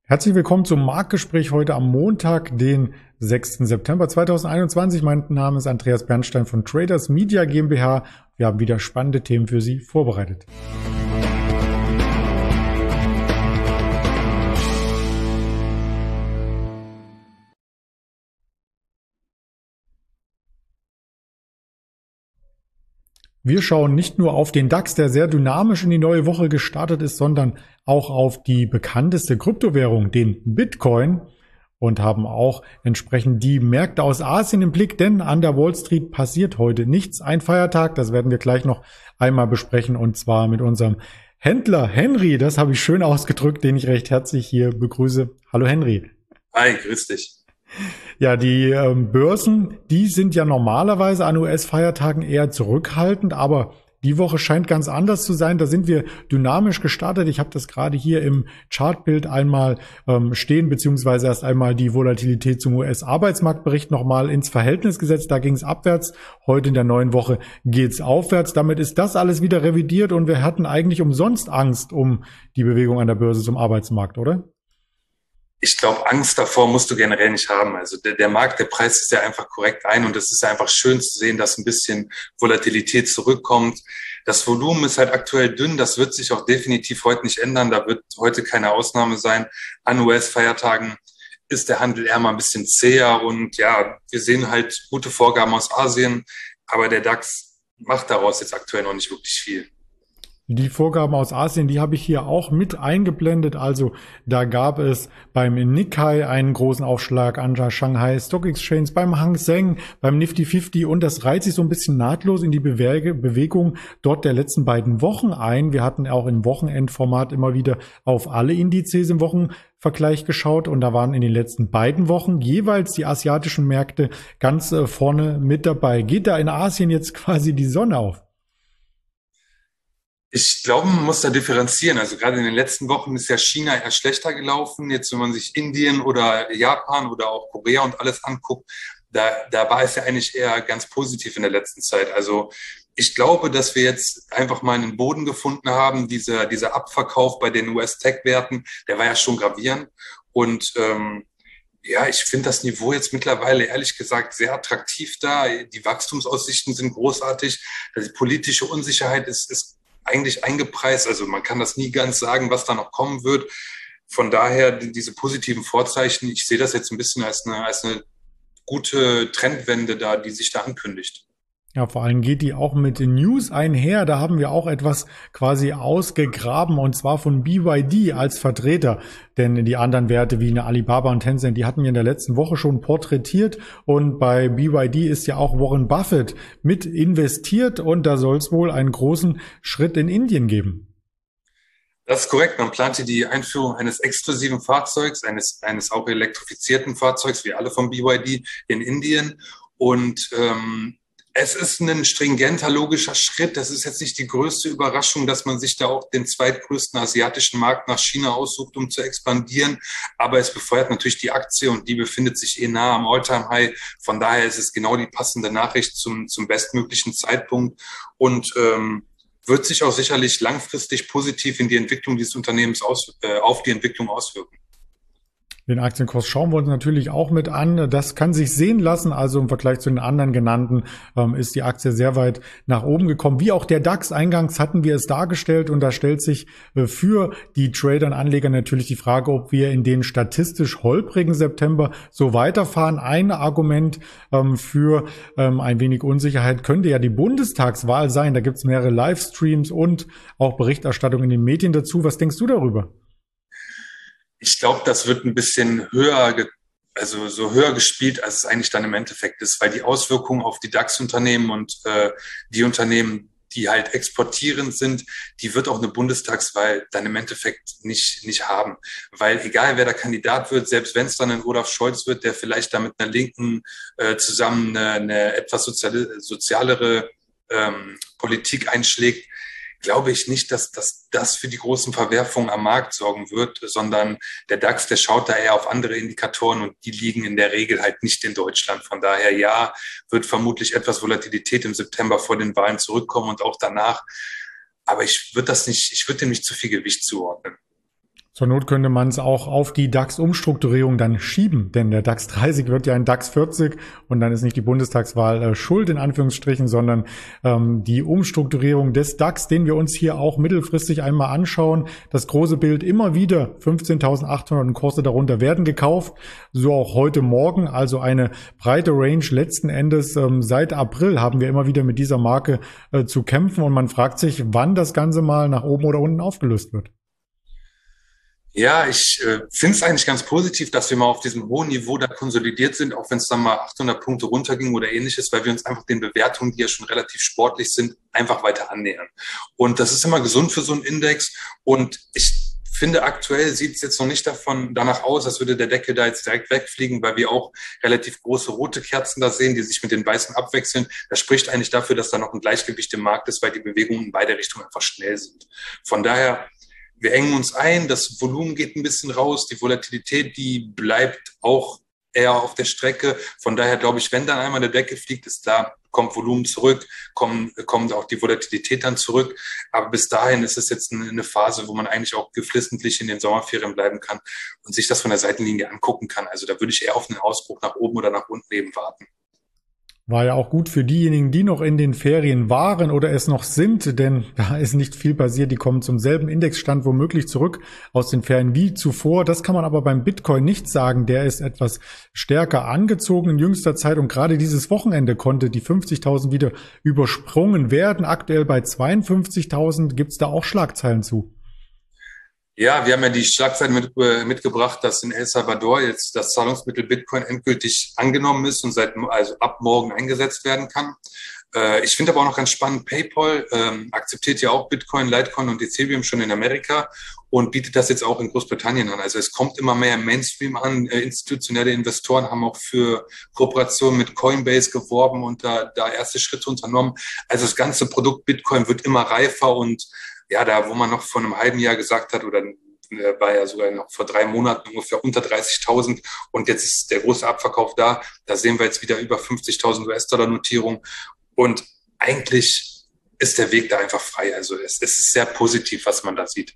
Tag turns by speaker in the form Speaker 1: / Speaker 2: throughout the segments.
Speaker 1: Herzlich willkommen zum Marktgespräch heute am Montag, den 6. September 2021. Mein Name ist Andreas Bernstein von Traders Media GmbH. Wir haben wieder spannende Themen für Sie vorbereitet. Wir schauen nicht nur auf den DAX, der sehr dynamisch in die neue Woche gestartet ist, sondern auch auf die bekannteste Kryptowährung, den Bitcoin, und haben auch entsprechend die Märkte aus Asien im Blick, denn an der Wall Street passiert heute nichts. Ein Feiertag, das werden wir gleich noch einmal besprechen, und zwar mit unserem Händler Henry. Das habe ich schön ausgedrückt, den ich recht herzlich hier begrüße. Hallo Henry.
Speaker 2: Hi, grüß dich.
Speaker 1: Ja, die Börsen, die sind ja normalerweise an US-Feiertagen eher zurückhaltend, aber die Woche scheint ganz anders zu sein. Da sind wir dynamisch gestartet. Ich habe das gerade hier im Chartbild einmal stehen, beziehungsweise erst einmal die Volatilität zum US-Arbeitsmarktbericht nochmal ins Verhältnis gesetzt. Da ging es abwärts. Heute in der neuen Woche geht es aufwärts. Damit ist das alles wieder revidiert und wir hatten eigentlich umsonst Angst um die Bewegung an der Börse zum Arbeitsmarkt, oder?
Speaker 2: Ich glaube, Angst davor musst du generell nicht haben. Also der Markt, der preist es ja einfach korrekt ein und es ist einfach schön zu sehen, dass ein bisschen Volatilität zurückkommt. Das Volumen ist halt aktuell dünn, das wird sich auch definitiv heute nicht ändern. Da wird heute keine Ausnahme sein. An US-Feiertagen ist der Handel eher mal ein bisschen zäher und ja, wir sehen halt gute Vorgaben aus Asien, aber der DAX macht daraus jetzt aktuell noch nicht wirklich viel.
Speaker 1: Die Vorgaben aus Asien, die habe ich hier auch mit eingeblendet. Also da gab es beim Nikkei einen großen Aufschlag an der Shanghai Stock Exchange, beim Hang Seng, beim Nifty 50, und das reiht sich so ein bisschen nahtlos in die Bewegung dort der letzten beiden Wochen ein. Wir hatten auch im Wochenendformat immer wieder auf alle Indizes im Wochenvergleich geschaut und da waren in den letzten beiden Wochen jeweils die asiatischen Märkte ganz vorne mit dabei. Geht da in Asien jetzt quasi die Sonne auf?
Speaker 2: Ich glaube, man muss da differenzieren. Also gerade in den letzten Wochen ist ja China eher schlechter gelaufen. Jetzt, wenn man sich Indien oder Japan oder auch Korea und alles anguckt, da war es ja eigentlich eher ganz positiv in der letzten Zeit. Also ich glaube, dass wir jetzt einfach mal einen Boden gefunden haben. Dieser Abverkauf bei den US-Tech-Werten, der war ja schon gravierend. Und ja, ich finde das Niveau jetzt mittlerweile ehrlich gesagt sehr attraktiv da. Die Wachstumsaussichten sind großartig. Die politische Unsicherheit ist eigentlich eingepreist. Also man kann das nie ganz sagen, was da noch kommen wird. Von daher diese positiven Vorzeichen, ich sehe das jetzt ein bisschen als eine gute Trendwende da, die sich da ankündigt.
Speaker 1: Ja, vor allem geht die auch mit den News einher. Da haben wir auch etwas quasi ausgegraben, und zwar von BYD als Vertreter. Denn die anderen Werte wie eine Alibaba und Tencent, die hatten wir in der letzten Woche schon porträtiert. Und bei BYD ist ja auch Warren Buffett mit investiert und da soll es wohl einen großen Schritt in Indien geben.
Speaker 2: Das ist korrekt. Man plante die Einführung eines exklusiven Fahrzeugs, eines auch elektrifizierten Fahrzeugs, wie alle von BYD, in Indien. Und es ist ein stringenter, logischer Schritt. Das ist jetzt nicht die größte Überraschung, dass man sich da auch den zweitgrößten asiatischen Markt nach China aussucht, um zu expandieren. Aber es befeuert natürlich die Aktie und die befindet sich nah am All-Time-High. Von daher ist es genau die passende Nachricht zum bestmöglichen Zeitpunkt und wird sich auch sicherlich langfristig positiv in die Entwicklung dieses Unternehmens auf die Entwicklung auswirken.
Speaker 1: Den Aktienkurs schauen wir uns natürlich auch mit an. Das kann sich sehen lassen. Also im Vergleich zu den anderen genannten ist die Aktie sehr weit nach oben gekommen. Wie auch der DAX. Eingangs hatten wir es dargestellt und da stellt sich für die Trader und Anleger natürlich die Frage, ob wir in den statistisch holprigen September so weiterfahren. Ein Argument für ein wenig Unsicherheit könnte ja die Bundestagswahl sein. Da gibt es mehrere Livestreams und auch Berichterstattung in den Medien dazu. Was denkst du darüber?
Speaker 2: Ich glaube, das wird ein bisschen höher gespielt, als es eigentlich dann im Endeffekt ist, weil die Auswirkungen auf die DAX-Unternehmen und die Unternehmen, die halt exportierend sind, die wird auch eine Bundestagswahl dann im Endeffekt nicht haben. Weil egal, wer der Kandidat wird, selbst wenn es dann ein Olaf Scholz wird, der vielleicht da mit einer Linken zusammen eine etwas sozialere Politik einschlägt, glaube ich nicht, dass das für die großen Verwerfungen am Markt sorgen wird, sondern der DAX, der schaut da eher auf andere Indikatoren und die liegen in der Regel halt nicht in Deutschland. Von daher, ja, wird vermutlich etwas Volatilität im September vor den Wahlen zurückkommen und auch danach. Aber ich würde dem nicht zu viel Gewicht zuordnen.
Speaker 1: Zur Not könnte man es auch auf die DAX-Umstrukturierung dann schieben, denn der DAX 30 wird ja ein DAX 40 und dann ist nicht die Bundestagswahl schuld in Anführungsstrichen, sondern die Umstrukturierung des DAX, den wir uns hier auch mittelfristig einmal anschauen. Das große Bild immer wieder 15.800 und Kurse darunter werden gekauft, so auch heute Morgen, also eine breite Range letzten Endes. Seit April haben wir immer wieder mit dieser Marke zu kämpfen und man fragt sich, wann das Ganze mal nach oben oder unten aufgelöst wird.
Speaker 2: Ja, ich finde es eigentlich ganz positiv, dass wir mal auf diesem hohen Niveau da konsolidiert sind, auch wenn es dann mal 800 Punkte runterging oder ähnliches, weil wir uns einfach den Bewertungen, die ja schon relativ sportlich sind, einfach weiter annähern. Und das ist immer gesund für so einen Index. Und ich finde, aktuell sieht es jetzt noch nicht danach aus, als würde der Deckel da jetzt direkt wegfliegen, weil wir auch relativ große rote Kerzen da sehen, die sich mit den weißen abwechseln. Das spricht eigentlich dafür, dass da noch ein Gleichgewicht im Markt ist, weil die Bewegungen in beide Richtungen einfach schnell sind. Von daher, wir engen uns ein, das Volumen geht ein bisschen raus, die Volatilität, die bleibt auch eher auf der Strecke. Von daher glaube ich, wenn dann einmal der Deckel fliegt, ist klar, kommt Volumen zurück, kommt auch die Volatilität dann zurück. Aber bis dahin ist es jetzt eine Phase, wo man eigentlich auch geflissentlich in den Sommerferien bleiben kann und sich das von der Seitenlinie angucken kann. Also da würde ich eher auf einen Ausbruch nach oben oder nach unten eben warten.
Speaker 1: War ja auch gut für diejenigen, die noch in den Ferien waren oder es noch sind, denn da ist nicht viel passiert. Die kommen zum selben Indexstand womöglich zurück aus den Ferien wie zuvor. Das kann man aber beim Bitcoin nicht sagen. Der ist etwas stärker angezogen in jüngster Zeit und gerade dieses Wochenende konnte die 50.000 wieder übersprungen werden. Aktuell bei 52.000 gibt's da auch Schlagzeilen zu.
Speaker 2: Ja, wir haben ja die Schlagzeile mitgebracht, dass in El Salvador jetzt das Zahlungsmittel Bitcoin endgültig angenommen ist und also ab morgen eingesetzt werden kann. Ich finde aber auch noch ganz spannend, PayPal akzeptiert ja auch Bitcoin, Litecoin und Ethereum schon in Amerika und bietet das jetzt auch in Großbritannien an. Also es kommt immer mehr im Mainstream an. Institutionelle Investoren haben auch für Kooperationen mit Coinbase geworben und da erste Schritte unternommen. Also das ganze Produkt Bitcoin wird immer reifer und ja, da, wo man noch vor einem halben Jahr gesagt hat, oder war ja sogar noch vor 3 Monaten ungefähr unter 30.000 und jetzt ist der große Abverkauf da. Da sehen wir jetzt wieder über 50.000 US-Dollar Notierung und eigentlich ist der Weg da einfach frei. Also es ist sehr positiv, was man da sieht.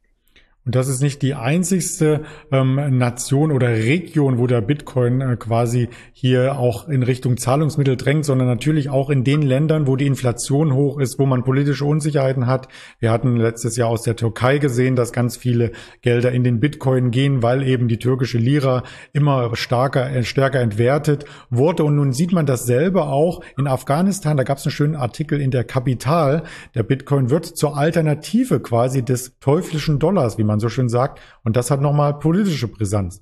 Speaker 1: Und das ist nicht die einzigste Nation oder Region, wo der Bitcoin quasi hier auch in Richtung Zahlungsmittel drängt, sondern natürlich auch in den Ländern, wo die Inflation hoch ist, wo man politische Unsicherheiten hat. Wir hatten letztes Jahr aus der Türkei gesehen, dass ganz viele Gelder in den Bitcoin gehen, weil eben die türkische Lira immer stärker entwertet wurde. Und nun sieht man dasselbe auch in Afghanistan. Da gab es einen schönen Artikel in der Kapital. Der Bitcoin wird zur Alternative quasi des teuflischen Dollars, wie man so schön sagt. Und das hat nochmal politische Brisanz.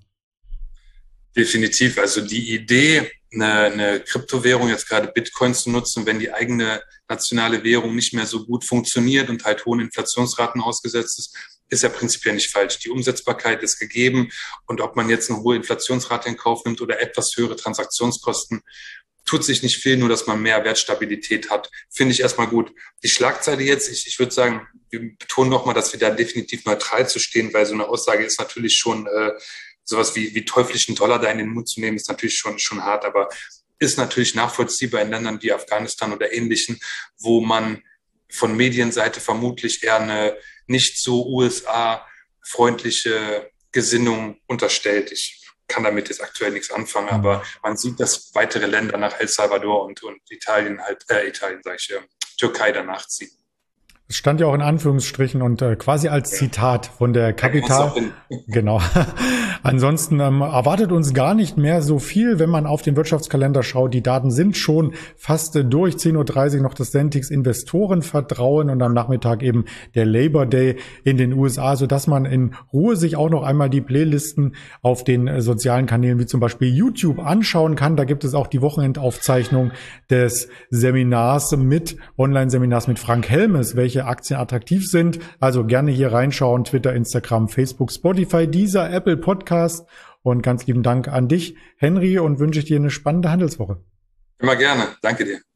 Speaker 2: Definitiv. Also die Idee, eine Kryptowährung, jetzt gerade Bitcoin zu nutzen, wenn die eigene nationale Währung nicht mehr so gut funktioniert und halt hohen Inflationsraten ausgesetzt ist ja prinzipiell nicht falsch. Die Umsetzbarkeit ist gegeben und ob man jetzt eine hohe Inflationsrate in Kauf nimmt oder etwas höhere Transaktionskosten, tut sich nicht viel, nur dass man mehr Wertstabilität hat. Finde ich erstmal gut. Die Schlagzeile jetzt, ich würde sagen, wir betonen nochmal, dass wir da definitiv neutral zu stehen, weil so eine Aussage ist natürlich schon sowas wie teuflischen Dollar da in den Mund zu nehmen, ist natürlich schon hart, aber ist natürlich nachvollziehbar in Ländern wie Afghanistan oder ähnlichen, wo man von Medienseite vermutlich eher eine nicht so USA-freundliche Gesinnung unterstellt. Ich kann damit jetzt aktuell nichts anfangen, aber man sieht, dass weitere Länder nach El Salvador und Italien Türkei danach ziehen.
Speaker 1: Es stand ja auch in Anführungsstrichen und quasi als Zitat von der Kapital. Genau. Ansonsten erwartet uns gar nicht mehr so viel, wenn man auf den Wirtschaftskalender schaut. Die Daten sind schon fast durch. 10.30 Uhr noch das Sentix Investorenvertrauen und am Nachmittag eben der Labor Day in den USA, sodass man in Ruhe sich auch noch einmal die Playlisten auf den sozialen Kanälen wie zum Beispiel YouTube anschauen kann. Da gibt es auch die Wochenendaufzeichnung des Online-Seminars mit Frank Helmes, welche Aktien attraktiv sind. Also gerne hier reinschauen, Twitter, Instagram, Facebook, Spotify, dieser Apple Podcast. Und ganz lieben Dank an dich, Henry, und wünsche ich dir eine spannende Handelswoche.
Speaker 2: Immer gerne. Danke dir.